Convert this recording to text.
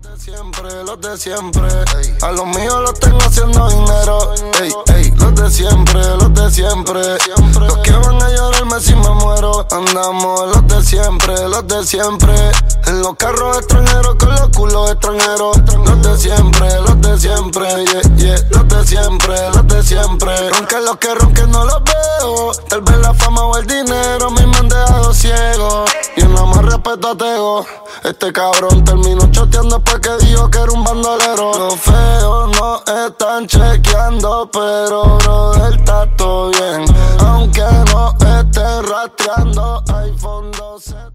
Siempre, los de siempre. A los míos los tengo haciendo dinero. Ey, ey, los de siempre, los de siempre. Los que van a llorarme si me muero. Andamos los de siempre, los de siempre. En los carros extranjeros con los culos extranjeros. Los de siempre, los de siempre. Yeah, yeah, los de siempre, los de siempre. Ronquen los que ronquen no los veo. Tal vez la fama o el dinero me han dejado ciego. Y nada más respeto a Tego. Este cabrón terminó choteando después que dijo que era un bandolero. Los feos no están chequeando, pero brother, está todo bien. Aunque no estén rastreando, iPhone 12.